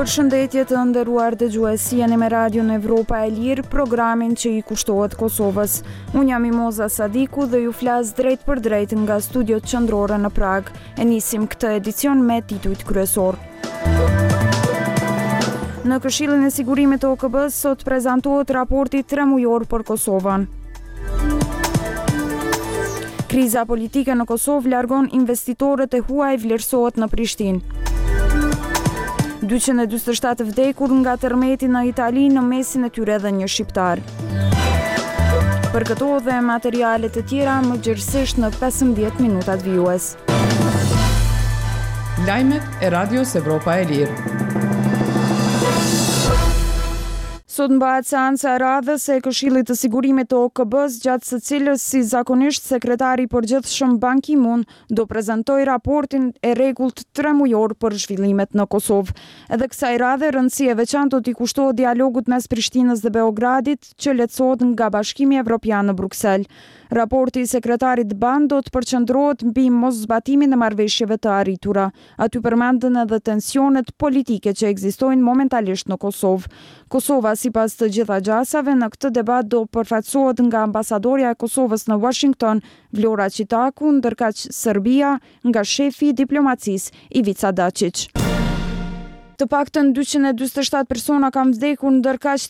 Përshëndetje të nderuar dëgjues, jeni me Radio në Evropa e Lirë, programin që i kushtohet Kosovës. Unë jam Mimoza Sadiku dhe ju flas drejt për drejt nga studiot qendrore në Prag. E nisim këtë edicion me titujt kryesor. Në Këshillin e Sigurimit të OKB-s sot prezantohet raporti 3 mujor për Kosovën. Kriza politike në Kosovë largon investitorët e huaj, vlerësohet në Prishtinë. 247 vdekur nga tërmeti në Itali, në mesin e tyre dhe një shqiptar. Për këto dhe materialet e tjera më gjërësisht në 15 minutat vijues. Lajmet e Radios Evropa e Lirë. Sot mbahet seanca e radhës e Këshillit të Sigurimit të OKB-s, gjatë së cilës si zakonisht sekretari i përgjithshëm Ban Ki-moon do prezantojë raportin e rregullt 3 mujor për zhvillimet në Kosovë. Edhe kësaj radhe rëndësi e veçantë do t'i kushtohet dialogut mes Prishtinës dhe Beogradit, që lehtësohet nga Bashkimi Evropian në Bruksel. Raporti i sekretarit Ban do të përqendrohet mbi moszbatimin e marrëveshjeve të arritura. Aty përmenden edhe tensionet politike që ekzistojnë momentalisht në Kosovë. Kosova, sipas të gjitha gjasave, në këtë debat do përfaqësohet nga ambasadorja e Kosovës në Washington, Vlora Çitaku, ndërkaq Serbia nga shefi i diplomacisë Ivica Dačić. Të paktën 247 persona kanë vdekur, ndërkaq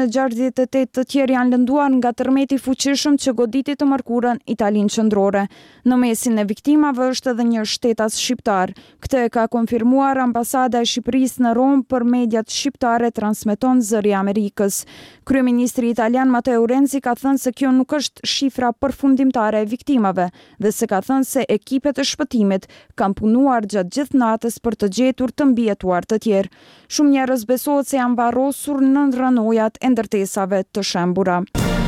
368 të tjerë janë lënduar nga tërmeti fuqishëm që goditi të mërkurën Italinë qendrore. Në mesin e viktimave është edhe një shtetas shqiptar. Këtë e ka konfirmuar ambasada e Shqipërisë në Rom për mediat shqiptare, transmeton Zëri i Amerikës. Kryeministri italian Matteo Renzi ka thënë se kjo nuk është shifra përfundimtare e viktimave dhe se ka thënë se ekipet e shpëtimit kanë punuar gjatë gjithë natës për të gjetur të mbijetuar të tjerë. Shumë njerëz besohet se janë varrosur në rrënojat e ndërtesave të shembura.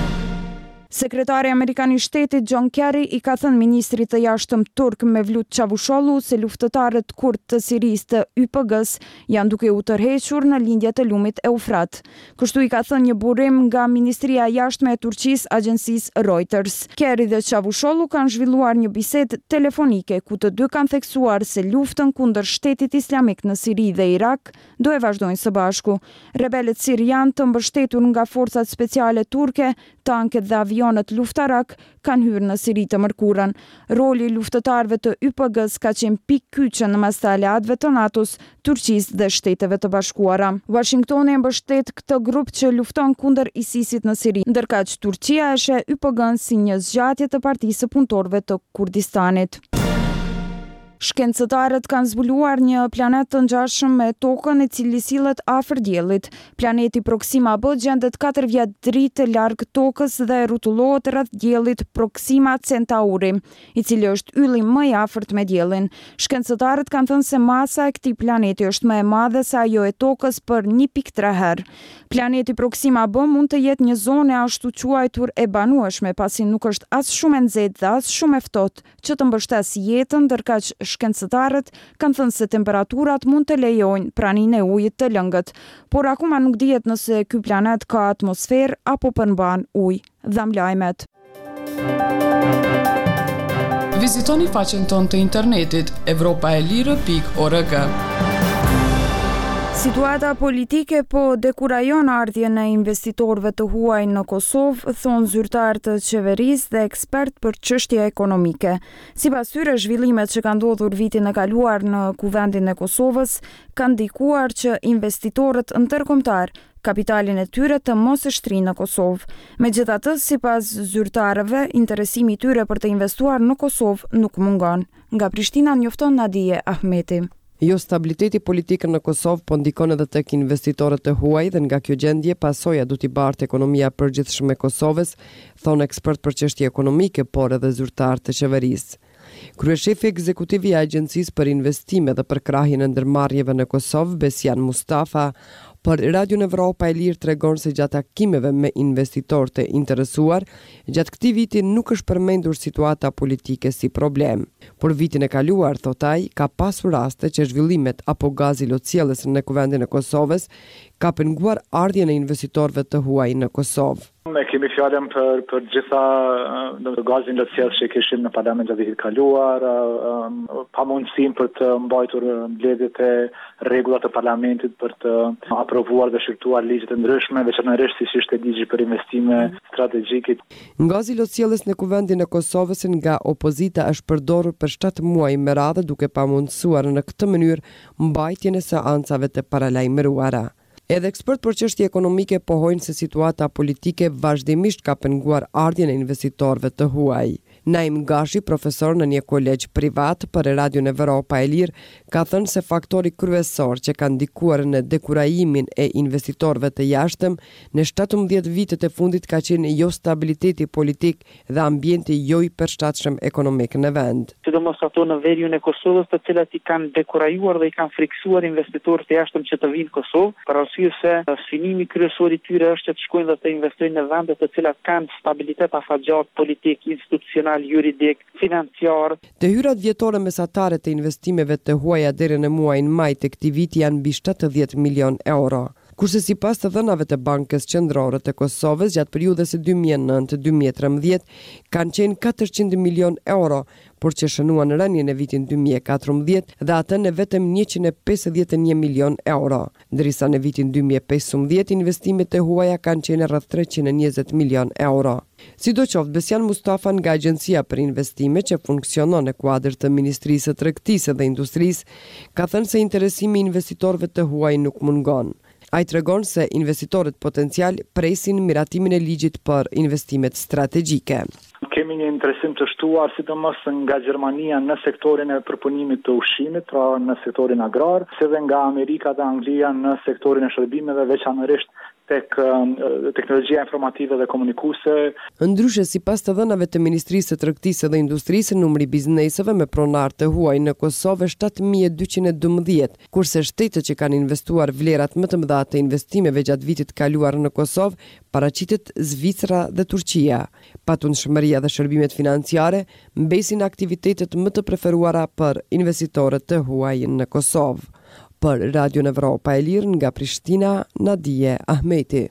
Sekretari Amerikan i Shtetit John Kerry i ka thënë ministrit të jashtëm turk Mevlut Çavuşoğlu se luftëtarët kurd të Sirisë të YPG-s janë duke u tërhequr në lindjet e lumit Eufrat. Kështu i ka thënë një burim nga Ministria e Jashtme e Turqisë agjencisë Reuters. Kerry dhe Çavuşoğlu kanë zhvilluar një bisedë telefonike ku të dy kanë theksuar se luftën kundër Shtetit Islamik në Siri dhe Irak do e vazhdojnë së bashku. Rebelët sirian të mbështetur nga forcat speciale turke, tanket dhe avionët luftarak kanë hyrë në Siri të mërkurën. Roli i luftëtarëve të YPG-s ka qenë pikë kyçe në mes të aleatëve të NATO-s, Turqisë dhe Shteteve të Bashkuara. Washingtoni e mbështet këtë grup që lufton kundër ISIS-it në Siri, ndërkaq Turqia e sheh YPG-n si një zgjatje të Partisë së Punëtorëve të Kurdistanit. Shkencëtarët kanë zbuluar një planet të ngjashëm me tokën, i cili sillet afër diellit. Planeti Proxima B gjendet 4 vjet dritë larg tokës dhe rrotullohet rreth diellit Proxima Centauri, i cili është ylli më i afërt me diellin. Shkencëtarët kanë thënë se masa e këtij planeti është më e madhe se ajo e tokës për 1.3 herë. Planeti Proxima B mund të jetë një zonë ashtu quajtur e banueshme, pasi nuk është as shumë e nxehtë dhe as shumë e ftohtë që të mbështesë jetën, ndërkaq shkencëtarët kanë thënë se temperaturat mund të lejojnë praninë e ujit të lëngët, por akoma nuk dihet nëse ky planet ka atmosferë apo përmban ujë. Dham lajmet. Vizitoni faqen tonë të internetit evropaelire.org. Situata politike po dekurajon ardhjen e investitorëve të huaj në Kosovë, thonë zyrtar të qeverisë dhe ekspert për çështje ekonomike. Sipas tyre, zhvillimet që kanë ndodhur vitin e kaluar në kuvendin e Kosovës kanë ndikuar që investitorët ndërkombëtar kapitalin e tyre të mos e shtrinë në Kosovë. Megjithatë, sipas zyrtarëve, interesimi i tyre për të investuar në Kosovë nuk mungon. Nga Prishtina njofton Nadije Ahmeti. Jo stabiliteti politik në Kosovë po ndikon edhe tek investitorët e huaj dhe nga kjo gjendje pasoja do t'i bartë ekonomia përgjithshme e Kosovës, thonë ekspert për çështje ekonomike, por edhe zyrtar të qeverisë. Kryeshefi ekzekutiv i Agjencisë për Investime dhe për krahjen e ndërmarrjeve në Kosovë, Besjan Mustafa, për Radio Evropa e Lirë tregon se gjatë takimeve me investitorë të interesuar, gjatë këtij viti nuk është përmendur situata politike si problem. Por vitin e kaluar, thot ai, ka pasur raste që zhvillimet apo gazi lotësielës në kuvendin e Kosovës ka penguar ardhjen e investitorëve të huaj në Kosovë. Ne kemi fjalën për gjitha gazin të sjellë që kishim në parlament gjatë vitit kaluar, pa mundësinë për të mbajtur mbledhjet e rregullat të parlamentit për të aprovuar dhe shqyrtuar ligje të ndryshme, veçanërisht si ishte ligji për investime strategjike. Gazi lotësjellës në kuvendin e Kosovës nga opozita është përdorur për 7 muaj me radhë duke pamundësuar në këtë mënyrë mbajtjen e seancave të paralajmëruara. Edhe ekspert për çështje ekonomike pohojnë se situata politike vazhdimisht ka penguar ardhjen e investitorëve të huaj. Naim Gashi, profesor në një kolegj privat për Radion Evropa e Lirë, ka thënë se faktori kryesor që ka ndikuar në dekurajimin e investitorëve të jashtëm në 17 vitet e fundit ka qenë jo stabiliteti politik dhe ambienti jo i përshtatshëm ekonomik në vend. Sidomos ato në veriun e Kosovës, të cilat i kanë dekurajuar dhe i kanë friksuar investitorët të jashtëm që të vinë në Kosovë, për arsye se synimi kryesor i tyre është që të shkojnë dhe të investojnë në vende të cilat kanë stabilitet afatgjatë politik, institucional, juridik, financiar. Detyrat vjetore mesatare të investimeve të huaja deri në muajin maj të këtij viti janë mbi 70 milion euro. Kurse sipas të dhënave të Bankës Qendrore të Kosovës gjatë periudhës së 2009-2013 kanë qenë 400 milion euro, por që shënuan rënien në vitin 2014 dhe atë në vetëm 151 milion euro, ndërsa në vitin 2015 investimet e huaja kanë qenë rreth 320 milion euro. Sidoqoftë, Besjan Mustafa nga Agjencia për Investime që funksionon në kuadër të Ministrisë së Tregtisë dhe Industrisë, ka thënë se interesimi i investitorëve të huaj nuk mungon. Ai tregon se investitorët potencial presin miratimin e ligjit për investimet strategjike. Kemi një interesim të shtuar sidomos nga Gjermania në sektorin e përpunimit të ushqimit, pra në sektorin agrar, si dhe nga Amerika dhe Anglia në sektorin e shërbimeve, veçanërisht tek teknologjia informative dhe komunikuese. Ndryshe, sipas të dhënave të Ministrisë së Tregtisë dhe Industrisë, numri i bizneseve me pronar të huaj në Kosovë është 7212, kurse shtetet që kanë investuar vlerat më të mëdha të investimeve gjatë vitit kaluar në Kosovë paraqitet Zvicra dhe Turqia. Patundshmëria dhe shërbimet financiare mbesin aktivitetet më të preferuara për investitorët të huaj në Kosovë. Për Radion Evropa e Lirë nga Prishtina, Nadije Ahmeti.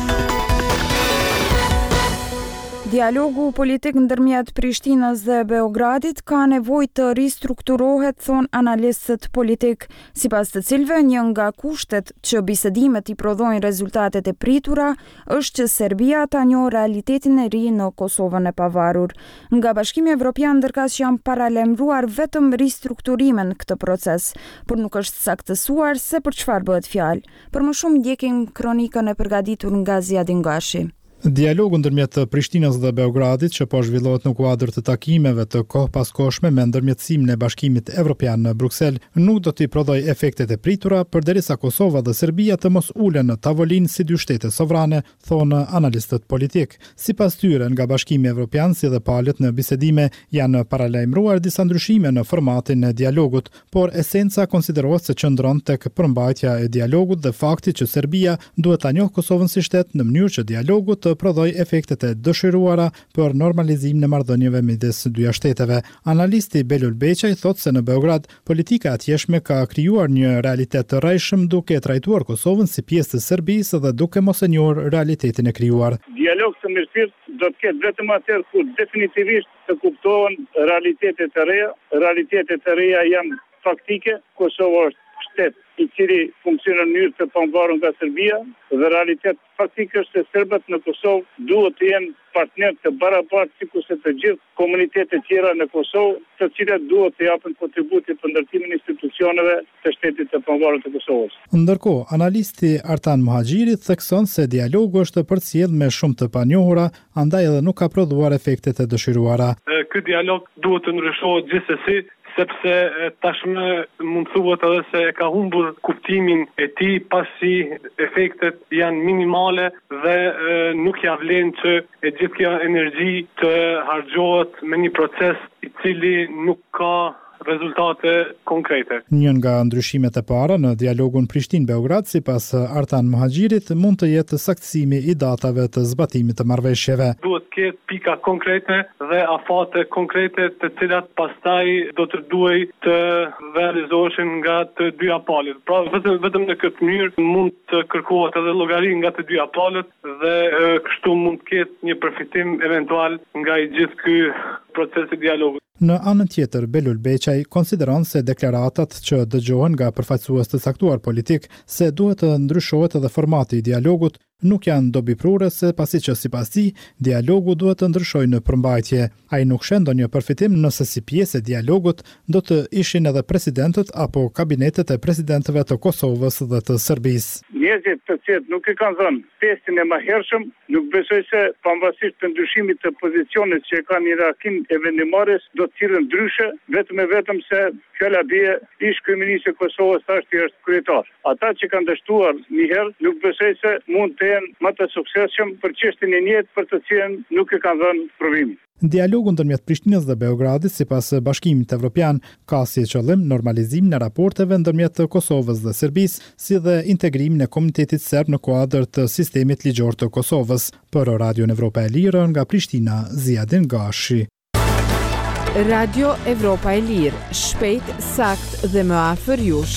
Dialogu politik ndërmjet Prishtinës dhe Beogradit ka nevojë të ristrukturohet, thon analistët politik, sipas të cilëve një nga kushtet që bisedimet i prodhojnë rezultatet e pritura është që Serbia ta njohë realitetin e ri në Kosovën e pavarur. Nga Bashkimi Evropian ndërkas që janë paralajmëruar vetëm ristrukturimin këtë proces, por nuk është saktësuar se për çfarë bëhet fjalë. Për më shumë ndjekim kronikën e përgatitur nga Ziadin Gashi. Dialogu ndërmjet Prishtinës dhe Beogradit që po zhvillohet në kuadër të takimeve të kohëpaskoshme me ndërmjetësimin e Bashkimit Evropian në Bruksel nuk do t'i prodhoj efektet e pritura përderisa Kosova dhe Serbia të mos ulen në tavolinë si dy shtete sovrane, thonë analistët politik. Sipas tyre, nga Bashkimi Evropian si dhe palët në bisedime janë paralajmëruar disa ndryshime në formatin e dialogut, por esenca konsiderohet se qëndron tek përmbajtja e dialogut dhe fakti që Serbia duhet ta njohë Kosovën si shtet në mënyrë që dialogu të prodhoj efektet e dëshiruara për normalizim në marrëdhënieve midis dyja shteteve. Analisti Belul Beqaj thotë se në Beograd politika e atjeshme ka krijuar një realitet të rrejshëm duke trajtuar Kosovën si pjesë të Serbisë dhe duke mos e njohur realitetin e krijuar. Dialog të mirëfillt do të ketë vetëm atëherë kur definitivisht të kuptohen realitetet e reja. Realitetet e reja janë faktike. Kosova është shtet i cili funksionon në mënyrë të pavarur nga Serbia dhe realitet faktik është se serbët në Kosovë duhet të jenë partnerë të barabartë sikurse të gjithë komunitetet tjera në Kosovë, të cilat duhet të japin kontributin për ndërtimin e institucioneve të shtetit të pavarur të Kosovës. Ndërkohë, analisti Artan Muhaxhiri thekson se dialogu është përcjell me shumë të panjohura, andaj edhe nuk ka prodhuar efektet e dëshiruara. Ky dialog duhet të ndryshohet gjithsesi, sepse tashmë mund thuhet edhe se ka humbur kuptimin e tij pasi efektet janë minimale dhe nuk ja vlen që e gjithë kjo energji të harxhohet me një proces i cili nuk ka rezultate konkrete. Një nga ndryshimet e para në dialogun Prishtinë-Beograd, sipas Artan Muhaxhirit, mund të jetë saktësimi i datave të zbatimit të marrëveshjeve. Duhet të ketë pika konkrete dhe afate konkrete të cilat pastaj do të duhej të realizohen nga të dyja palët. Pra vetëm në këtë mënyrë mund të kërkohet edhe llogari nga të dyja palët dhe kështu mund të ketë një përfitim eventual nga i gjithë ky proces i dialogut. Në anën tjetër, Belul Beqaj konsideron se deklaratat që dëgjohen nga përfaqësues të caktuar politik se duhet të ndryshohet edhe formati i dialogut nuk janë dobiprure se pasi që sipas tij dialogu duhet të ndryshojë në përmbajtje. Ai nuk sheh ndonjë përfitim nëse si pjesë e dialogut do të ishin edhe presidentët apo kabinetet e presidentëve të Kosovës dhe të Serbisë. Njerëzit të cilët nuk i kanë dhënë pestin e mëhershëm, nuk besoj se pavarësisht të ndryshimit të pozicionit që e kanë hierarkin e vendimmarrjes do të cilën ndryshe, vetëm se fjala bie ish kryeministri i Kosovës është kryetar. Ata që kanë dështuar një herë nuk besoj se mund të jenë më të suksesshëm për çështjen e njëjtë për të cilën nuk e kanë dhënë provimin. Dialogu ndërmjet Prishtinës dhe Beogradit, sipas Bashkimit Evropian, ka si qëllim normalizimin e raporteve ndërmjet Kosovës dhe Serbisë, si dhe integrimin e komunitetit serb në kuadër të sistemit ligjor të Kosovës. Për Radion Evropa e Lirë nga Prishtina, Ziadin Gashi. Radio Evropa e Lirë, shpejt, sakt dhe më afër jush.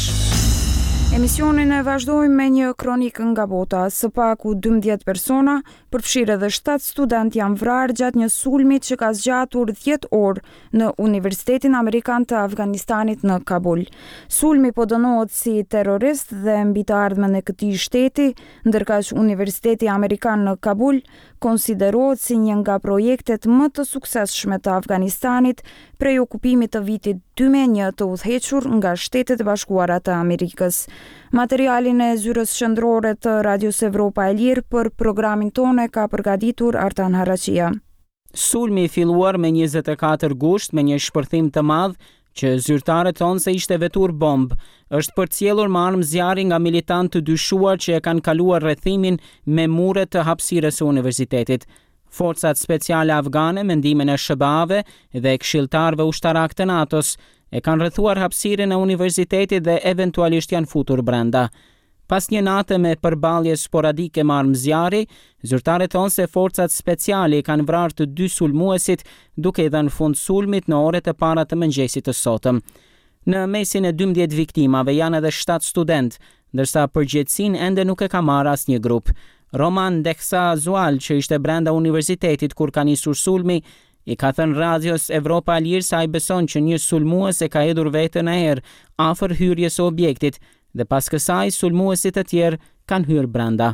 Emisionin e vazhdojmë me një kronik nga bota. Së paku 12 persona, përfshirë edhe 7 student janë vrarë gjatë një sulmi që ka zgjatur 10 orë në Universitetin Amerikan të Afganistanit në Kabul. Sulmi po dënohet si terrorist dhe mbi të ardhmen e këtij shteti, ndërkaq Universiteti Amerikan në Kabul konsiderohet si një nga projektet më të suksesshme të Afganistanit prej okupimit të vitit 2001 të udhëhequr nga Shtetet e Bashkuara të Amerikës. Materialin e zyrës qendrore të Radios Evropa e Lirë për programin tonë ka përgatitur Artan Haraqia. Sulmi i filluar me 24 gusht me një shpërthim të madh që zyrtarët thonë se ishte vetur bombë, është përcjellur me armë zjarri nga militantë të dyshuar që e kanë kaluar rrethimin me mure të hapësirës së universitetit. Forcat speciale afgane me ndihmën e SBA-ve dhe këshilltarëve ushtarak të NATO-s e kanë rrethuar hapësirën e universitetit dhe eventualisht janë futur brenda. Pas një nate me përballje sporadike me armë zjarri, zyrtarët thonë se forcat speciale kanë vrarë të 2 sulmuesit duke i dhënë fund sulmit në orët e para të mëngjesit të sotëm. Në mesin e 12 viktimave janë edhe 7 student, ndërsa përgjegjësinë ende nuk e ka marrë asnjë grup. Roman Deksa Zual, që ishte brenda universitetit kur ka nisur sulmi, i ka thënë Radios Evropa e Lirë se ai beson që një sulmues e ka hedhur veten e herë afër hyrjes së objektit dhe pas kësaj sulmuesit e tjerë kanë hyrë brenda.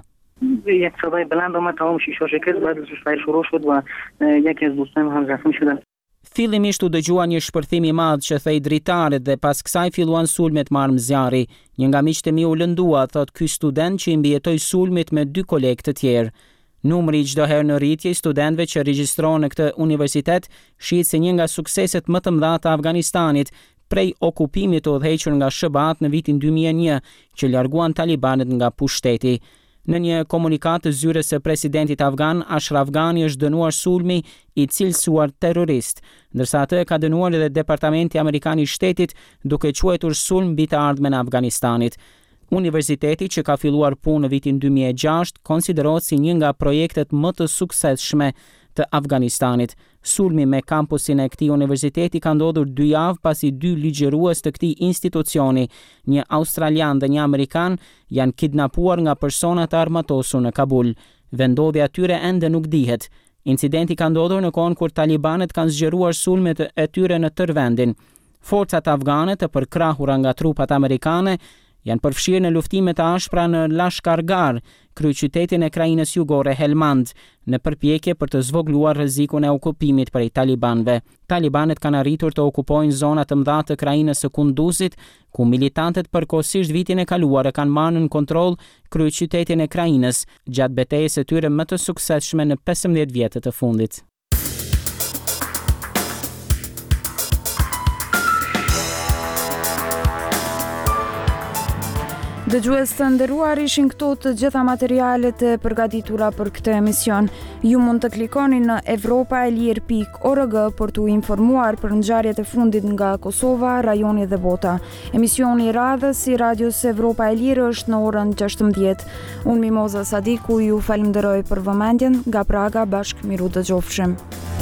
یک صدای بلند اومد تمام شیشه شکست بعد ازش شروع شد و یکی از دوستان هم زخمی شدن. Fillimisht u dëgjua një shpërthim i madh që thej dritaret dhe pas kësaj filluan sulmet me armë zjarri. Një nga miqtë e mi u lëndua, thot ky student që i mbijetoi sulmit me 2 kolegë të tjerë. Numri çdo herë në rritje i studentëve që regjistrohen në këtë universitet shihet si një nga sukseset më të mëdha të Afganistanit prej okupimit të udhëhequr nga SBA në vitin 2001 që larguan talibanët nga pushteti. Në një komunikat të zyrës së presidentit afgan, Ashraf Ghani është dënuar sulmi i cilësuar terrorist, ndërsa atë e ka dënuar edhe Departamenti Amerikan i Shtetit duke quajtur sulm mbi të ardhmen e Afganistanit. Universiteti që ka filluar punë në vitin 2006 konsiderohet si një nga projektet më të suksesshme të Afganistanit. Sulmi me kampusin e këtij universiteti ka ndodhur 2 javë pasi 2 ligjërues të këtij institucioni, një australian dhe një amerikan, janë kidnapuar nga persona të armatosur në Kabul. Vendodhja e tyre ende nuk dihet. Incidenti ka ndodhur në kohën kur talibanët kanë zgjeruar sulmet e tyre në tërë vendin. Forcat afgane të përkrahura nga trupat amerikane janë përfshirë në luftime të ashpra në Lashkargah, kryeqytetin e krajinës jugore Helmand, në përpjekje për të zvogëluar rrezikun e okupimit prej talibanëve. Talibanët kanë arritur të okupojnë zona të mëdha të krajinës së Kunduzit, ku militantët përkohësisht vitin e kaluar e kanë marrë në kontroll kryeqytetin e krajinës gjatë betejës së tyre më të suksesshme në 15 vjetët e fundit. Dëgjues të nderuar, ishin këto të gjitha materialet e përgatitura për këtë emision. Ju mund të klikoni në evropaelir.org për t'u informuar për ngjarjet e fundit nga Kosova, rajoni dhe bota. Emisioni i radhës i Radios Evropa e Lirë është në orën 16. Unë Mimoza Sadiku ju falenderoj për vëmendjen, nga Praga bashkë miru dëgjofshim.